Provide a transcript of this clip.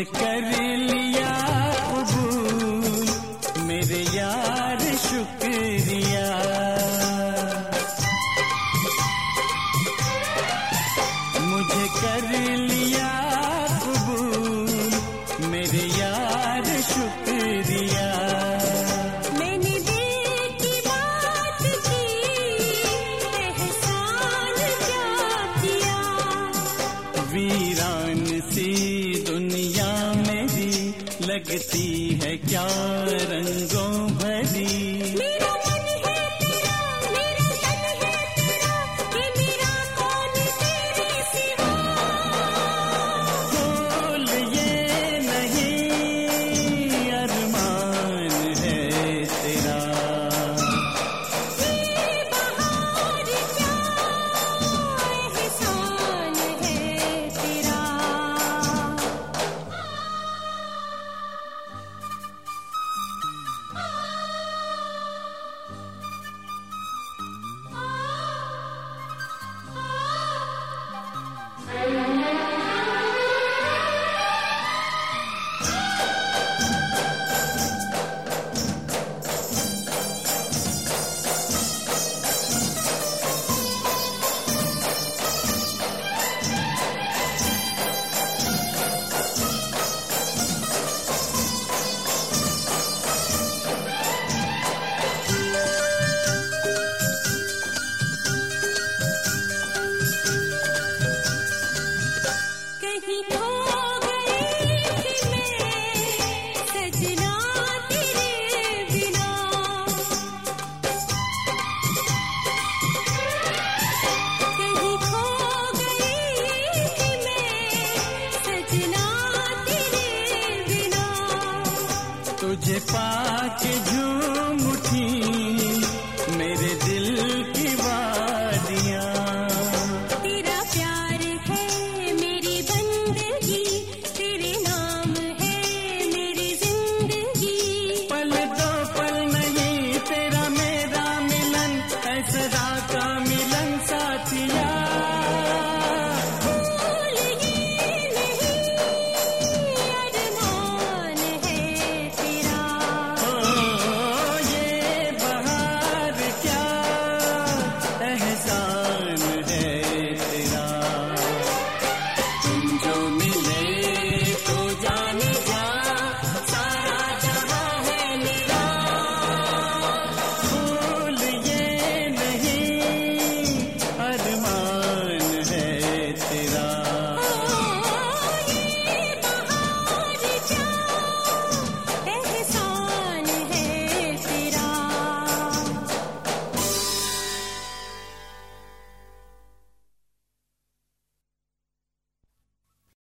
मुझे कर लिया कबूल मेरे यार शुक्रिया। मुझे कर लिया कबूल मेरे यार शुक्रिया। मैंने दिल की बात की, एहसान क्या किया। वीरान सी दुनिया मेरी लगती है क्या रंगों भरी। मेरा मन है तेरा, मेरा तन है तेरा, ये मेरा कौन तेरे सिवा। बोल ये नहीं अरमान है तेरा। ये बहार क्या एहसान है तेरा। कहीं खो गई थी मैं सजना तेरे बिना। कहीं खो गई थी मैं सजना तेरे बिना। तुझे पाके झूम उठी